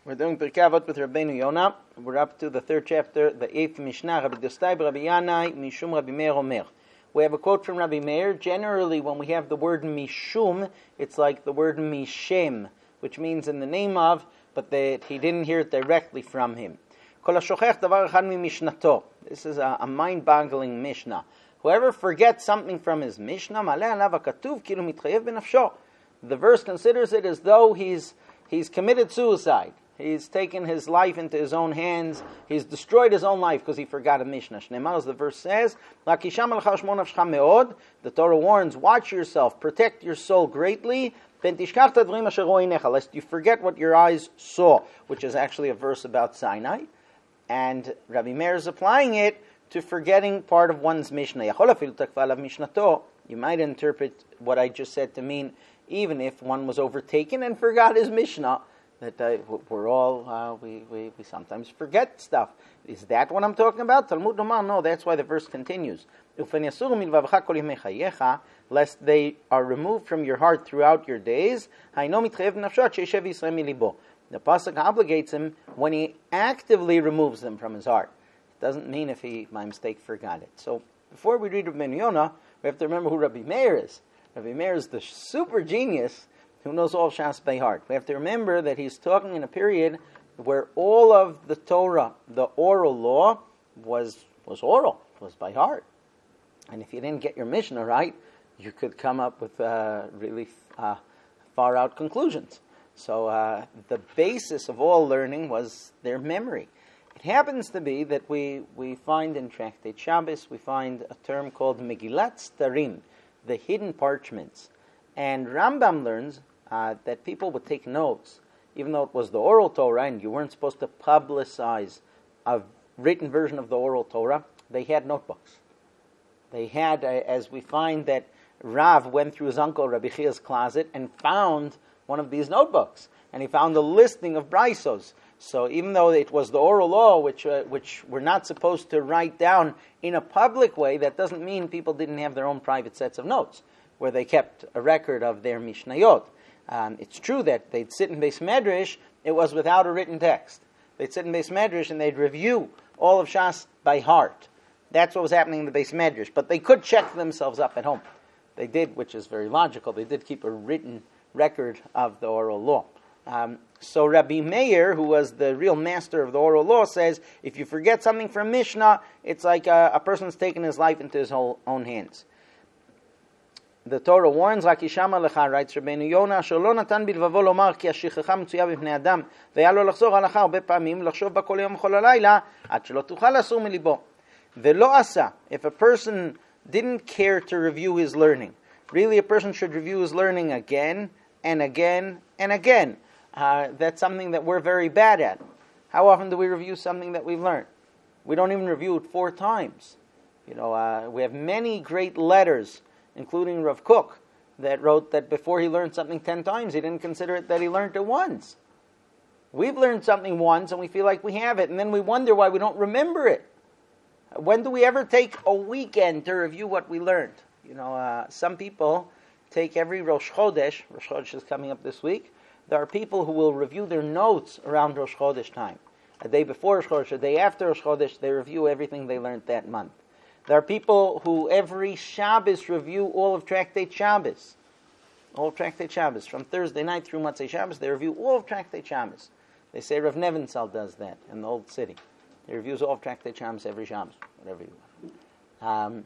We're doing Pirkei Avot with Rabbeinu Yonah. We're up to the third chapter, the 8th Mishnah, Rabbi Dostai Rabbi Yanai, Mishum Rabbi Meir Omer. We have a quote from Rabbi Meir. Generally, when we have the word Mishum, it's like the word Mishem, which means in the name of, but that he didn't hear it directly from him. Kol hashochech davar echad mimishnato. This is a mind-boggling Mishnah. Whoever forgets something from his Mishnah, maleh alav hakatuv kilu mitchayev benafsho. The verse considers it as though he's committed suicide. He's taken his life into his own hands. He's destroyed his own life because he forgot a Mishnah. Shneimar, as the verse says, the Torah warns, watch yourself, protect your soul greatly, lest you forget what your eyes saw, which is actually a verse about Sinai. And Rabbi Meir is applying it to forgetting part of one's Mishnah. You might interpret what I just said to mean, even if one was overtaken and forgot his Mishnah, that we're all, we sometimes forget stuff. Is that what I'm talking about? Talmud Lomar, no, that's why the verse continues. Lest they are removed from your heart throughout your days. The Pasuk obligates him when he actively removes them from his heart. It doesn't mean if he, by mistake, forgot it. So, before we read Rabbeinu Yonah, we have to remember who Rabbi Meir is. Rabbi Meir is the super genius who knows all Shas by heart. We have to remember that he's talking in a period where all of the Torah, the oral law, was oral, was by heart. And if you didn't get your Mishnah right, you could come up with really far-out conclusions. So the basis of all learning was their memory. It happens to be that we find in Tractate Shabbos, we find a term called Megillat Starim, the hidden parchments. And Rambam learns that people would take notes, even though it was the oral Torah and you weren't supposed to publicize a written version of the oral Torah. They had notebooks. They had, as we find that Rav went through his uncle Rabbi Chia's closet and found one of these notebooks, and he found a listing of braisos. So even though it was the oral law, which we're not supposed to write down in a public way, that doesn't mean people didn't have their own private sets of notes, where they kept a record of their Mishnayot. It's true that they'd sit in Beis Medrash, it was without a written text. They'd sit in Beis Medrash and they'd review all of Shas by heart. That's what was happening in the Beis Medrash. But they could check themselves up at home. They did, which is very logical, they did keep a written record of the oral law. So Rabbi Meir, who was the real master of the oral law, says, if you forget something from Mishnah, it's like a person's taken his life into his own hands. The Torah warns, Lakishama lecha, writes Rabbeinu Yonah, shelo natan bilvavo lomar ki השכחה מצויה בפני אדם, והיה לו לחזור הלכה הרבה פעמים, לחשוב בה כל יום וכל הלילה, עד שלא תוכל לסור מליבו. ולא עשה, if a person didn't care to review his learning, really a person should review his learning again, and again, and again. That's something that we're very bad at. How often do we review something that we've learned? We don't even review it 4 times. We have many great letters, including Rav Kook, that wrote that before he learned something 10 times, he didn't consider it that he learned it once. We've learned something once and we feel like we have it, and then we wonder why we don't remember it. When do we ever take a weekend to review what we learned? Some people take every Rosh Chodesh is coming up this week, there are people who will review their notes around Rosh Chodesh time. A day before Rosh Chodesh, a day after Rosh Chodesh, they review everything they learned that month. There are people who every Shabbos review all of Tractate Shabbos. All of Tractate Shabbos. From Thursday night through Motzei Shabbos, they review all of Tractate Shabbos. They say Rav Nevinsal does that in the Old City. He reviews all of Tractate Shabbos every Shabbos, whatever you want.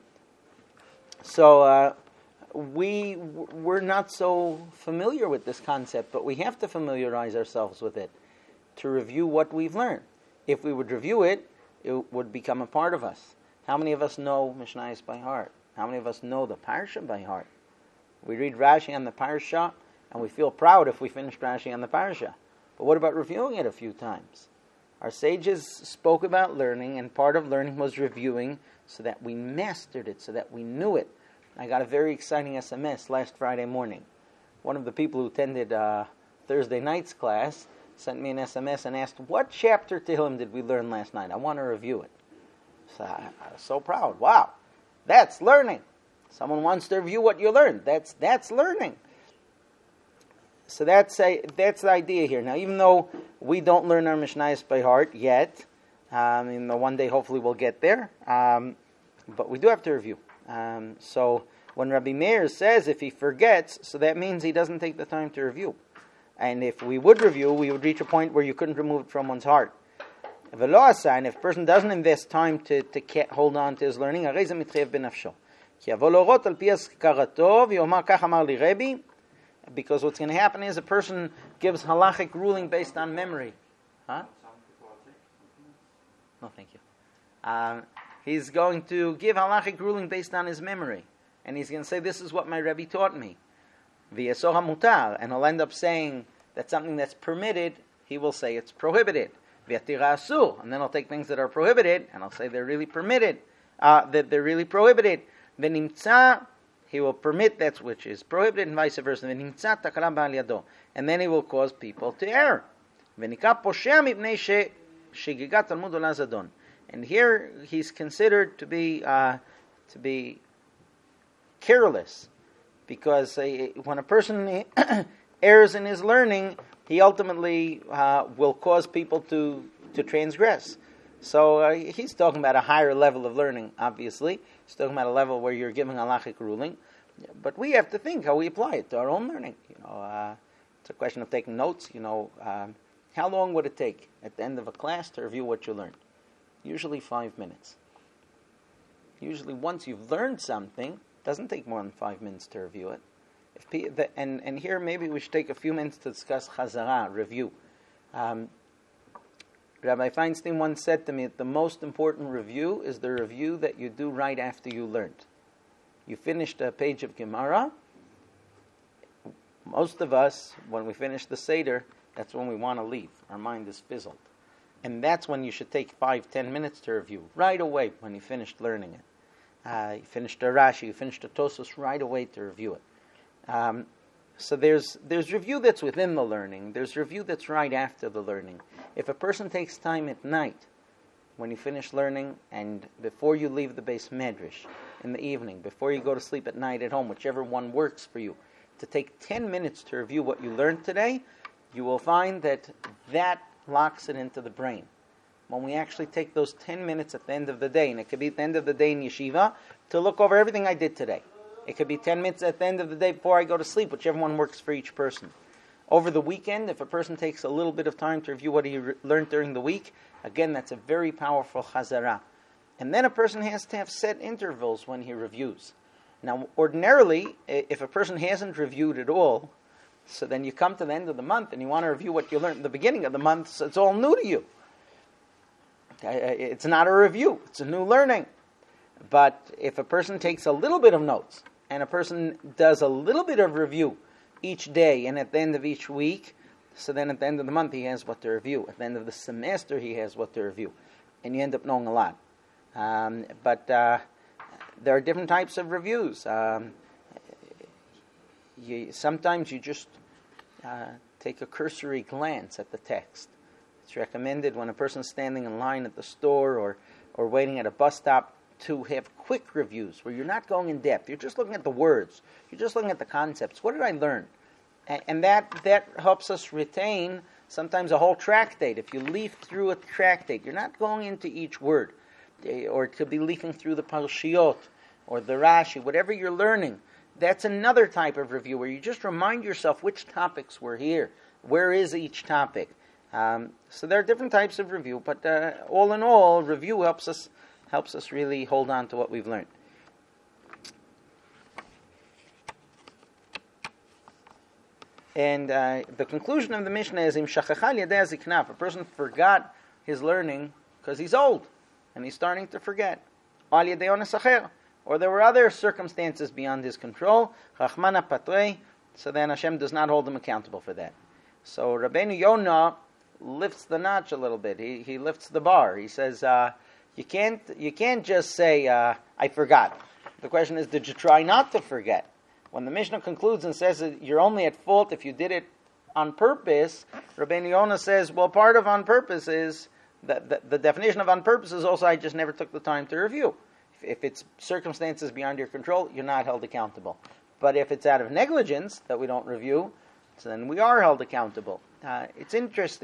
We're not so familiar with this concept, but we have to familiarize ourselves with it to review what we've learned. If we would review it, it would become a part of us. How many of us know Mishnayos by heart? How many of us know the Parsha by heart? We read Rashi on the Parsha, and we feel proud if we finish Rashi on the Parsha. But what about reviewing it a few times? Our sages spoke about learning, and part of learning was reviewing so that we mastered it, so that we knew it. I got a very exciting SMS last Friday morning. One of the people who attended Thursday night's class sent me an SMS and asked, what chapter Tehillim did we learn last night? I want to review it. So I was so proud. Wow, that's learning. Someone wants to review what you learned. That's learning. So that's the idea here. Now, even though We don't learn our Mishnayos by heart yet. One day hopefully we'll get there. But we do have to review. So when Rabbi Meir says if he forgets, so that means he doesn't take the time to review. And if we would review, we would reach a point where you couldn't remove it from one's heart. And if a person doesn't invest time to hold on to his learning, because what's going to happen is a person gives halachic ruling based on memory. Huh? No, thank you. He's going to give halachic ruling based on his memory. And he's going to say, this is what my Rebbe taught me. And he'll end up saying that something that's permitted, he will say it's prohibited. And then I'll take things that are prohibited, and I'll say they're really permitted, that they're really prohibited. He will permit that which is prohibited, and vice versa. And then he will cause people to err. And here he's considered to be careless, because when a person errs in his learning, he ultimately will cause people to transgress. So he's talking about a higher level of learning, obviously. He's talking about a level where you're giving halachic ruling. But we have to think how we apply it to our own learning. It's a question of taking notes. How long would it take at the end of a class to review what you learned? Usually 5 minutes. Usually once you've learned something, it doesn't take more than 5 minutes to review it. And here maybe we should take a few minutes to discuss chazara, review. Rabbi Feinstein once said to me that the most important review is the review that you do right after you learned. You finished a page of Gemara. Most of us, when we finish the Seder, that's when we want to leave. Our mind is fizzled. And that's when you should take 5-10 minutes to review, right away when you finished learning it. You finished a Rashi, you finished a Tosfos, right away to review it. So there's review that's within the learning. There's review that's right after the learning. If a person takes time at night, when you finish learning, and before you leave the Beis Medrash, in the evening, before you go to sleep at night at home, whichever one works for you, to take 10 minutes to review what you learned today, you will find that locks it into the brain. When we actually take those 10 minutes at the end of the day, and it could be at the end of the day in yeshiva, to look over everything I did today. It could be 10 minutes at the end of the day before I go to sleep, whichever one works for each person. Over the weekend, if a person takes a little bit of time to review what he learned during the week, again, that's a very powerful chazara. And then a person has to have set intervals when he reviews. Now, ordinarily, if a person hasn't reviewed at all, so then you come to the end of the month and you want to review what you learned at the beginning of the month, so it's all new to you. It's not a review, it's a new learning. But if a person takes a little bit of notes, and a person does a little bit of review each day, and at the end of each week, so then at the end of the month he has what to review. At the end of the semester he has what to review. And you end up knowing a lot. But there are different types of reviews. Sometimes you just take a cursory glance at the text. It's recommended when a person's standing in line at the store or waiting at a bus stop to have quick reviews where you're not going in depth. You're just looking at the words. You're just looking at the concepts. What did I learn? And that helps us retain sometimes a whole tractate. If you leaf through a tractate, you're not going into each word. Or it could be leafing through the Parshiyot or the Rashi, whatever you're learning. That's another type of review where you just remind yourself which topics were here. Where is each topic? So there are different types of review, but all in all, review helps us really hold on to what we've learned. And the conclusion of the Mishnah is, Im shachacha al yadei hazikna. If a person forgot his learning because he's old and he's starting to forget, al yadei ones acher, or there were other circumstances beyond his control, Rachmana patrei, so then Hashem does not hold him accountable for that. So Rabbeinu Yonah lifts the notch a little bit. He lifts the bar. He says, you can't just say, I forgot. The question is, did you try not to forget? When the Mishnah concludes and says that you're only at fault if you did it on purpose, Rabbeinu Yonah says, well, part of on purpose is, the definition of on purpose is also I just never took the time to review. If it's circumstances beyond your control, you're not held accountable. But if it's out of negligence that we don't review, so then we are held accountable. It's interesting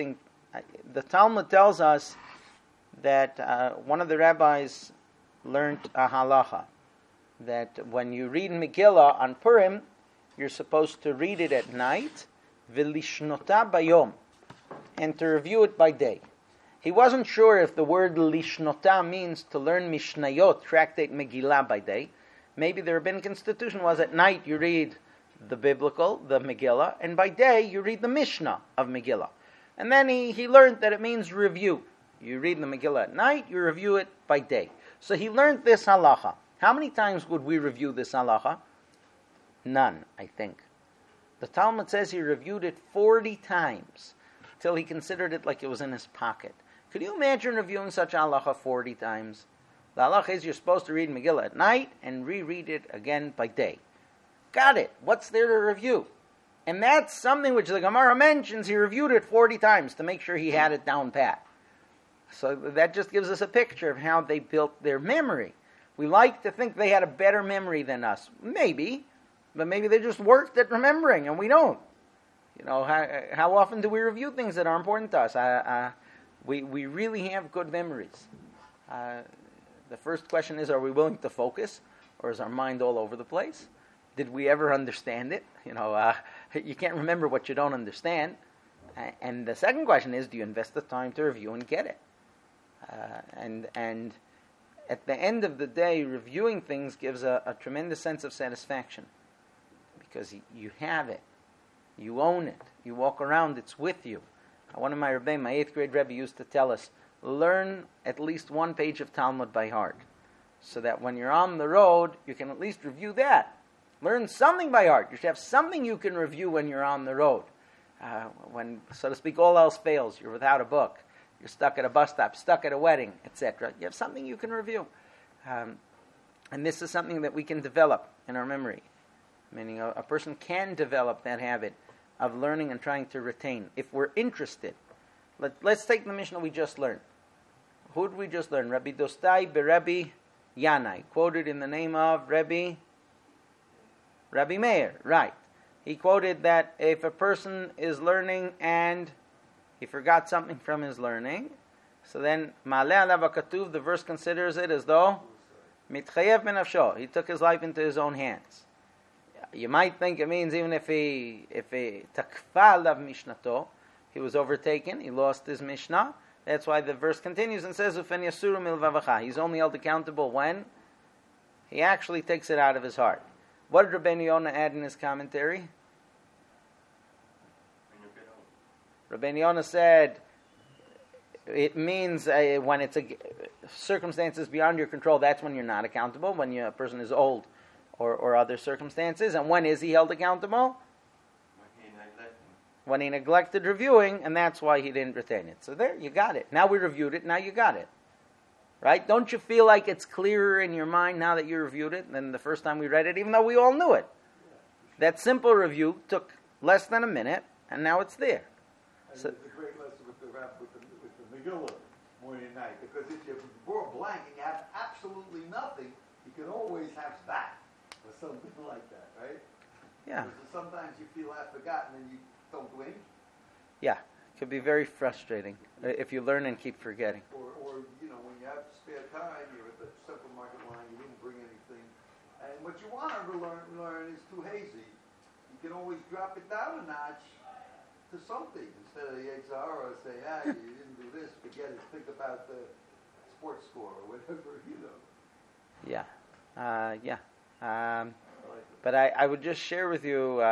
The Talmud tells us that one of the rabbis learned a halacha, that when you read Megillah on Purim, you're supposed to read it at night, v'lishnota bayom, and to review it by day. He wasn't sure if the word lishnota means to learn Mishnayot, tractate Megillah, by day. Maybe the rabbinic institution was at night you read the biblical, the Megillah, and by day you read the Mishnah of Megillah. And then he learned that it means review. You read the Megillah at night, you review it by day. So he learned this halacha. How many times would we review this halacha? None, I think. The Talmud says he reviewed it 40 times till he considered it like it was in his pocket. Could you imagine reviewing such halacha 40 times? The halacha is you're supposed to read Megillah at night and reread it again by day. Got it. What's there to review? And that's something which the Gemara mentions. He reviewed it 40 times to make sure he had it down pat. So that just gives us a picture of how they built their memory. We like to think they had a better memory than us. Maybe. But maybe they just worked at remembering and we don't. You know, how often do we review things that are important to us? We really have good memories. The first question is, are we willing to focus? Or is our mind all over the place? Did we ever understand it? You know, you can't remember what you don't understand. And the second question is, do you invest the time to review and get it? And at the end of the day, reviewing things gives a tremendous sense of satisfaction. Because you have it. You own it. You walk around, it's with you. One of my Rebbe, my 8th grade Rebbe, used to tell us, learn at least one page of Talmud by heart. So that when you're on the road, you can at least review that. Learn something by heart. You should have something you can review when you're on the road. When, so to speak, all else fails, you're without a book. You're stuck at a bus stop, stuck at a wedding, etc. You have something you can review. And this is something that we can develop in our memory. Meaning a person can develop that habit of learning and trying to retain, if we're interested. Let's take the Mishnah we just learned. Who did we just learn? Rabbi Dostai beRabbi Yanai, quoted in the name of Rabbi Meir, right. He quoted that if a person is learning and he forgot something from his learning, so then Ma'aleh alav hakatuv, the verse considers it as though mitchayev benafsho, he took his life into his own hands. You might think it means even if he takfa alav mishnato, he was overtaken, he lost his Mishnah. That's why the verse continues and says, Ufen yasuru milvavacha. He's only held accountable when he actually takes it out of his heart. What did Rabbeinu Yonah add in his commentary? Rabbeinu Yonah said, it means when it's circumstances beyond your control, that's when you're not accountable, when a person is old or other circumstances. And when is he held accountable? When he neglected reviewing, and that's why he didn't retain it. So there, you got it. Now we reviewed it, now you got it. Right? Don't you feel like it's clearer in your mind now that you reviewed it than the first time we read it, even though we all knew it? That simple review took less than a minute, and now it's there. So, it's a great lesson with the Megillah morning and night, because if you draw a blank and you have absolutely nothing, you can always have that, or something like that, right? Yeah. Because sometimes you feel I've forgotten and you don't do anything. Yeah, it could be very frustrating if you learn and keep forgetting. Or when you have spare time, you're at the supermarket line, you didn't bring anything, and what you want to learn is too hazy. You can always drop it down a notch to something instead of the Yetzer Hara, say, you didn't do this, forget it. Think about the sports score or whatever, Yeah, but I would just share with you.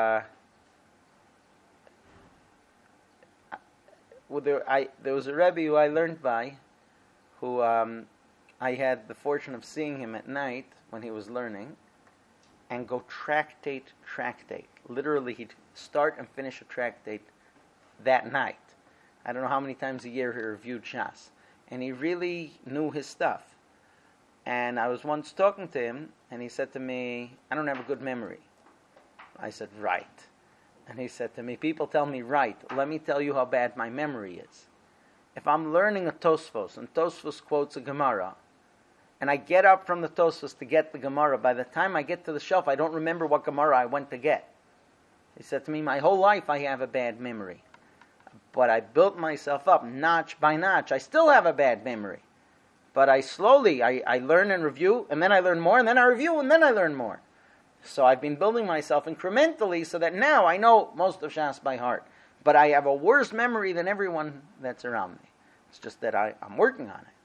There was a Rebbe who I learned by, who I had the fortune of seeing him at night when he was learning, and go tractate. Literally, he'd start and finish a tractate that night. I don't know how many times a year he reviewed Shas. And he really knew his stuff. And I was once talking to him, and he said to me, I don't have a good memory. I said, right. And he said to me, people tell me right. Let me tell you how bad my memory is. If I'm learning a Tosfos, and Tosfos quotes a Gemara, and I get up from the Tosfos to get the Gemara, by the time I get to the shelf, I don't remember what Gemara I went to get. He said to me, my whole life I have a bad memory. but I built myself up notch by notch. I still have a bad memory, but I slowly, I learn and review, and then I learn more, and then I review, and then I learn more. So I've been building myself incrementally so that now I know most of Shas by heart. But I have a worse memory than everyone that's around me. It's just that I'm working on it.